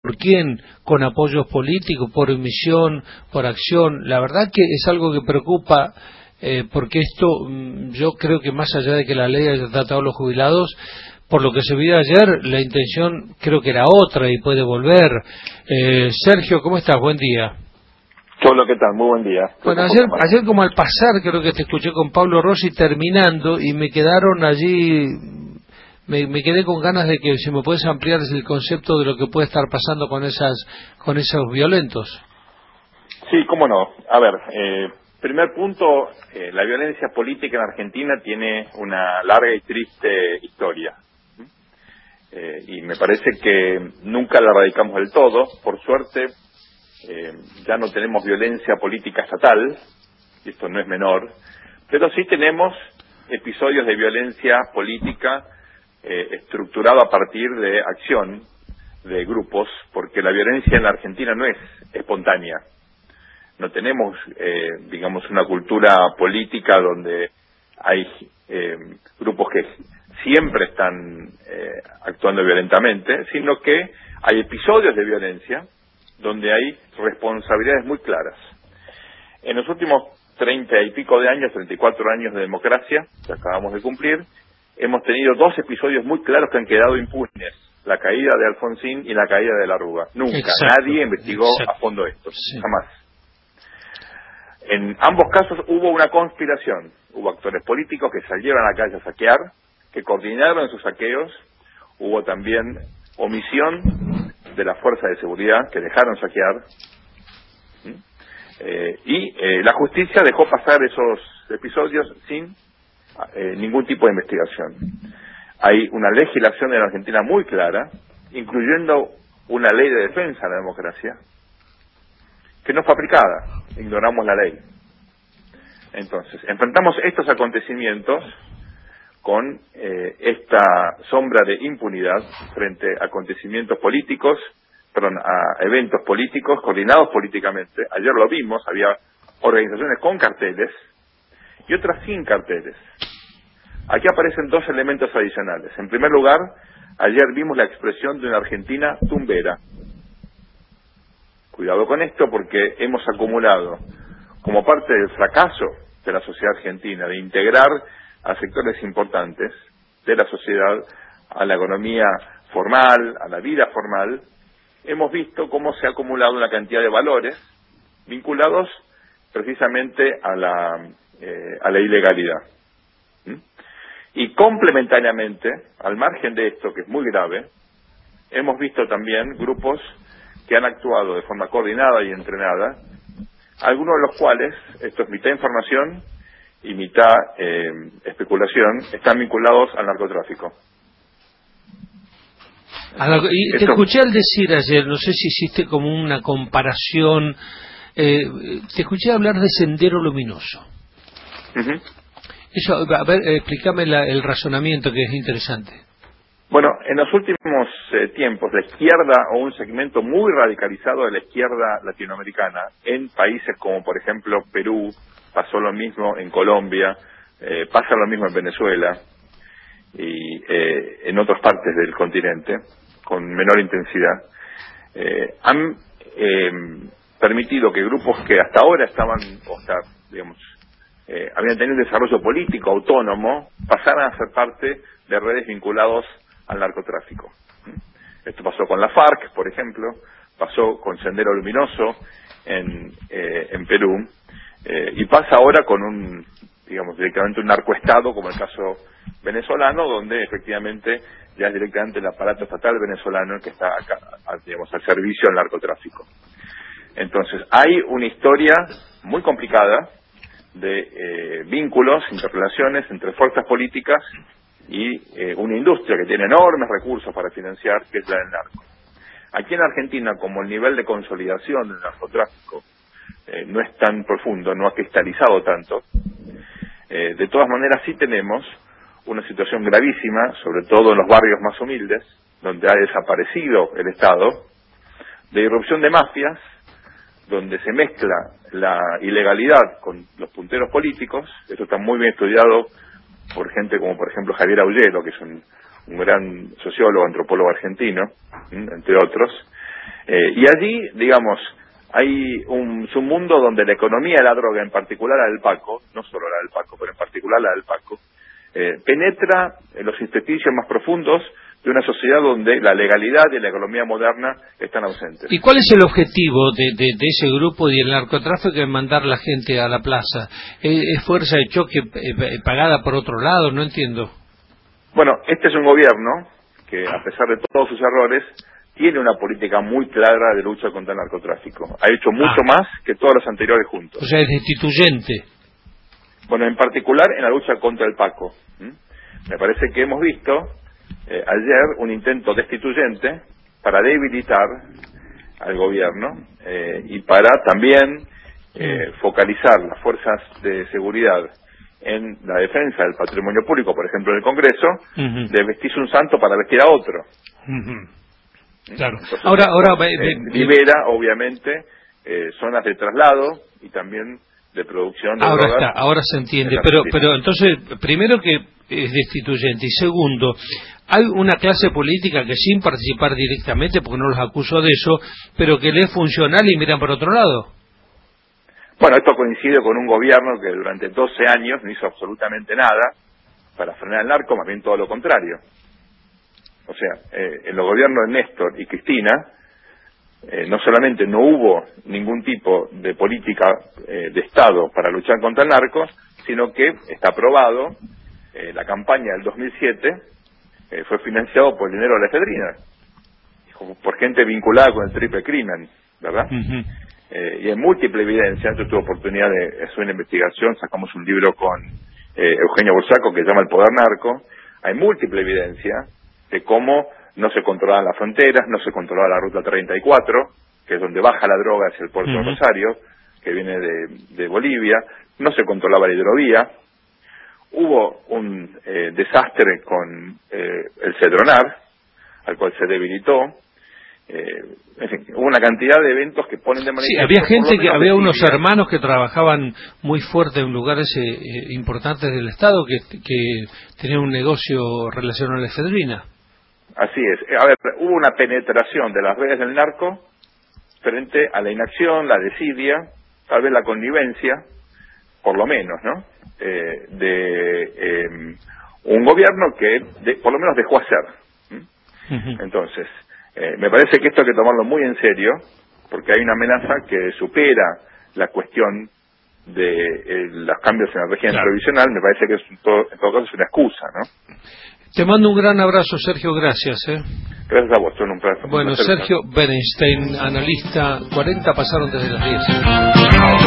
por quién, con apoyos políticos, por omisión, por acción. La verdad que es algo que preocupa, porque esto, yo creo que más allá de que la ley haya tratado a los jubilados, por lo que se vio ayer, la intención creo que era otra y puede volver. Sergio, ¿cómo estás? Buen día. Hola, ¿qué tal? Muy buen día. Bueno, ayer como al pasar, creo que te escuché con Pablo Rossi terminando y me quedaron allí, me quedé con ganas de que si me puedes ampliar el concepto de lo que puede estar pasando con esos violentos. Sí, cómo no. A ver, primer punto, la violencia política en Argentina tiene una larga y triste historia. Y me parece que nunca la erradicamos del todo. Por suerte, ya no tenemos violencia política estatal, y esto no es menor, pero sí tenemos episodios de violencia política estructurado a partir de acción de grupos, porque la violencia en la Argentina no es espontánea. No tenemos, digamos, una cultura política donde hay grupos que siempre están actuando violentamente, sino que hay episodios de violencia donde hay responsabilidades muy claras. En los últimos 30 y pico de años, 34 años de democracia que acabamos de cumplir, hemos tenido dos episodios muy claros que han quedado impunes: la caída de Alfonsín y la caída de la Rúa. Nunca, nadie investigó a fondo esto, jamás. En ambos casos hubo una conspiración, hubo actores políticos que salieron a la calle a saquear, que coordinaron sus saqueos, hubo también omisión de las fuerzas de seguridad que dejaron saquear, y la justicia dejó pasar esos episodios sin ningún tipo de investigación. Hay una legislación en la Argentina muy clara, incluyendo una ley de defensa de la democracia, que no fue aplicada, ignoramos la ley. Entonces, enfrentamos estos acontecimientos con esta sombra de impunidad frente a acontecimientos políticos, a eventos políticos coordinados políticamente. Ayer lo vimos, había organizaciones con carteles y otras sin carteles. Aquí aparecen dos elementos adicionales. En primer lugar, ayer vimos la expresión de una Argentina tumbera. Cuidado con esto, porque hemos acumulado, como parte del fracaso de la sociedad argentina, de integrar a sectores importantes de la sociedad a la economía formal, a la vida formal, hemos visto cómo se ha acumulado una cantidad de valores vinculados precisamente a la ilegalidad. Y complementariamente, al margen de esto, que es muy grave, hemos visto también grupos que han actuado de forma coordinada y entrenada, algunos de los cuales, esto es mitad información y mitad especulación, están vinculados al narcotráfico. Y te escuché al decir ayer, no sé si hiciste como una comparación, te escuché hablar de Sendero Luminoso. Eso, a ver, explícame el razonamiento, que es interesante. Bueno, en los últimos tiempos, la izquierda, o un segmento muy radicalizado de la izquierda latinoamericana, en países como, por ejemplo, Perú, pasó lo mismo en Colombia, pasa lo mismo en Venezuela y en otras partes del continente, con menor intensidad, han permitido que grupos que hasta ahora estaban, habían tenido un desarrollo político autónomo, pasaran a ser parte de redes vinculados al narcotráfico. Esto pasó con la FARC, por ejemplo, pasó con Sendero Luminoso en Perú, y pasa ahora con directamente un narcoestado, como el caso venezolano, donde efectivamente ya es directamente el aparato estatal venezolano el que está acá, al servicio del narcotráfico. Entonces, hay una historia muy complicada de vínculos, interrelaciones entre fuerzas políticas y una industria que tiene enormes recursos para financiar, que es la del narco. Aquí en Argentina, como el nivel de consolidación del narcotráfico no es tan profundo, no ha cristalizado tanto, de todas maneras sí tenemos una situación gravísima, sobre todo en los barrios más humildes, donde ha desaparecido el Estado, de irrupción de mafias, donde se mezcla la ilegalidad con los punteros políticos. Esto está muy bien estudiado por gente como, por ejemplo, Javier Aullero, que es un gran sociólogo, antropólogo argentino, entre otros. Y allí, digamos, hay un submundo donde la economía de la droga, en particular la del Paco, no solo la del Paco, pero en particular la del Paco, penetra en los intersticios más profundos de una sociedad donde la legalidad y la economía moderna están ausentes. ¿Y cuál es el objetivo de ese grupo y el narcotráfico de mandar la gente a la plaza? ¿Es fuerza de choque pagada por otro lado? No entiendo. Bueno, este es un gobierno que, a pesar de todos sus errores, tiene una política muy clara de lucha contra el narcotráfico. Ha hecho mucho más que todos los anteriores juntos. O sea, es destituyente. Bueno, en particular en la lucha contra el Paco. Me parece que hemos visto ayer un intento destituyente para debilitar al gobierno y para también focalizar las fuerzas de seguridad en la defensa del patrimonio público, por ejemplo en el Congreso, de vestirse un santo para vestir a otro. Claro. Entonces, Ahora libera, obviamente, zonas de traslado y también de producción de drogas. Ahora se entiende, pero entonces, primero que es destituyente, y segundo, hay una clase política que sin participar directamente, porque no los acuso de eso, pero que le es funcional y miran por otro lado. Bueno, esto coincide con un gobierno que durante 12 años no hizo absolutamente nada para frenar el narco, más bien todo lo contrario. O sea, en los gobiernos de Néstor y Cristina, no solamente no hubo ningún tipo de política de Estado para luchar contra el narco, sino que está aprobado, la campaña del 2007 fue financiado por el dinero de la efedrina, por gente vinculada con el triple crimen, ¿verdad? Y hay múltiple evidencia. Yo tuve oportunidad de hacer una investigación, sacamos un libro con Eugenio Bursaco que se llama El Poder Narco. Hay múltiple evidencia de cómo no se controlaban las fronteras, no se controlaba la ruta 34, que es donde baja la droga hacia el puerto de Rosario, que viene de Bolivia, no se controlaba la hidrovía, hubo un desastre con el Cedronar, al cual se debilitó, en fin, hubo una cantidad de eventos que ponen de manifiesto. Sí, había gente había unos hermanos que trabajaban muy fuerte en lugares importantes del Estado que tenían un negocio relacionado a la efedrina. Así es. A ver, hubo una penetración de las redes del narco frente a la inacción, la desidia, tal vez la connivencia, por lo menos, ¿no? De un gobierno que por lo menos dejó hacer. Entonces, me parece que esto hay que tomarlo muy en serio, porque hay una amenaza que supera la cuestión de los cambios en el régimen previsional. Me parece que en todo caso es una excusa, ¿no? Te mando un gran abrazo, Sergio, gracias. Gracias a vos, un placer. Bueno, Sergio Berenstein, analista, 40 pasaron desde las 10.